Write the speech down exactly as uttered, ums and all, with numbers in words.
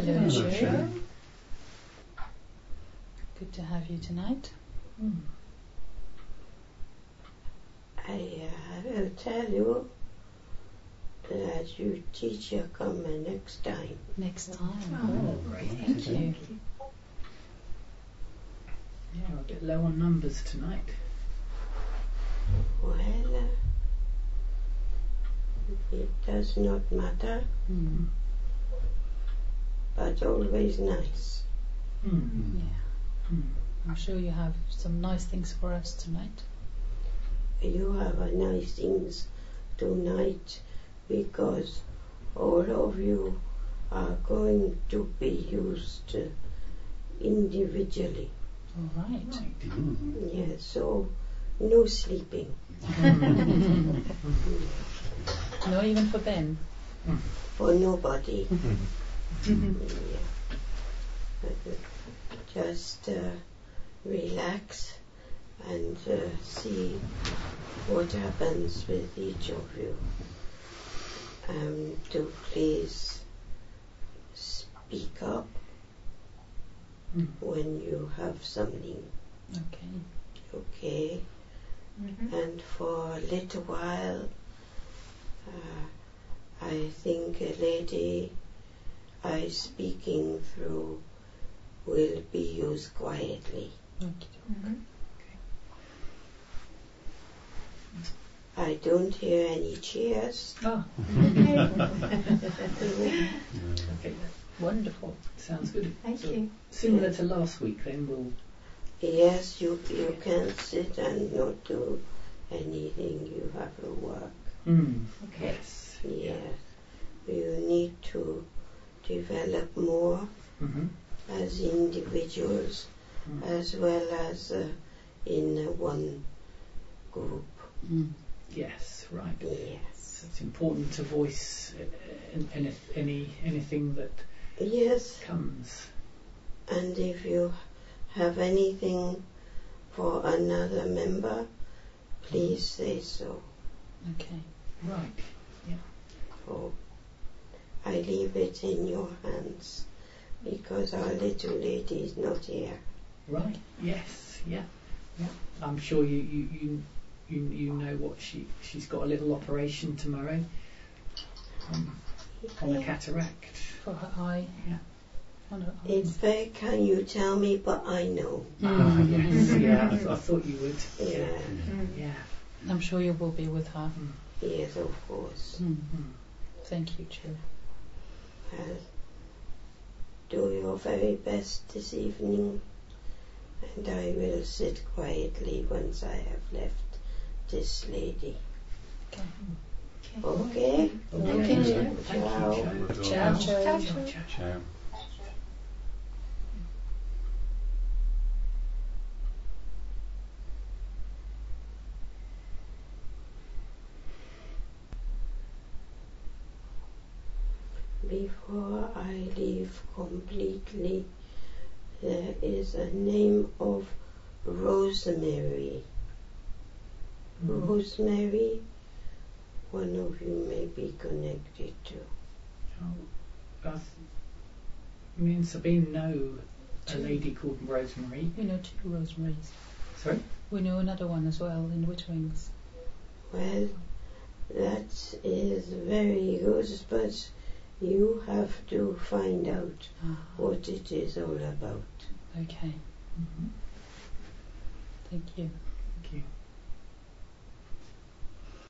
Hello, Joe. Good to have you tonight. Mm. I uh, will tell you that your teacher coming next time. Next time. Oh, great. Thank, Thank you. you. Yeah, we're a bit low on numbers tonight. Well, uh, it does not matter, mm. but always nice. Mm. Yeah. Mm. I'm sure you have some nice things for us tonight. You have a nice things tonight because all of you are going to be used uh, individually. All right. Right. Mm. Yeah, so no sleeping. Not even for Ben? For nobody. Mm. Yeah. Just uh, relax and uh, see what happens with each of you. Um, to please speak up Mm. when you have something, Okay. okay? Mm-hmm. And for a little while, uh, I think a lady I speaking through will be used quietly. Okay. Mm-hmm. I don't hear any cheers. Oh, okay. Okay, Wonderful. sounds good. Thank So, you. Similar to last week, then we'll. Yes, you you can sit and not do anything. You have to work. Mm. Okay. Yes. Yes. You need to develop more Mm-hmm. as individuals Mm. as well as uh, in uh, one group. Mm. Yes. Right. Yes. It's important to voice uh, any, any anything that Yes. comes. And if you have anything for another member, please say so. Okay. Right. Oh, I leave it in your hands because our little lady is not here. Right. Yes. Yeah. Yeah. I'm sure you you you you, you know what she she's got a little operation tomorrow um, on a cataract. For her eye. Yeah. On her eye. It's very kind you tell me, but I know. Ah, yes. Yeah. I, th- I thought you would. Yeah. Mm. Yeah. I'm sure you will be with her. Mm. Yes, of course. Mm. Mm. Thank you, Joe. Well, do your very best this evening, and I will sit quietly once I have left this lady. Okay. Okay? Okay. Okay. Thank Ciao. you. Ciao, Ciao. Joe. Ciao. Ciao. Ciao. Before I leave completely, there is a name of Rosemary. Mm. Rosemary, one of you may be connected to. Oh, I th- me and Sabine know a lady called Rosemary. We know two Rosemarys. Sorry? We know another one as well in Whitwings. Well, that is very good, but you have to find out Ah, what it is all about. okay. Mm-hmm. Thank you. Thank you.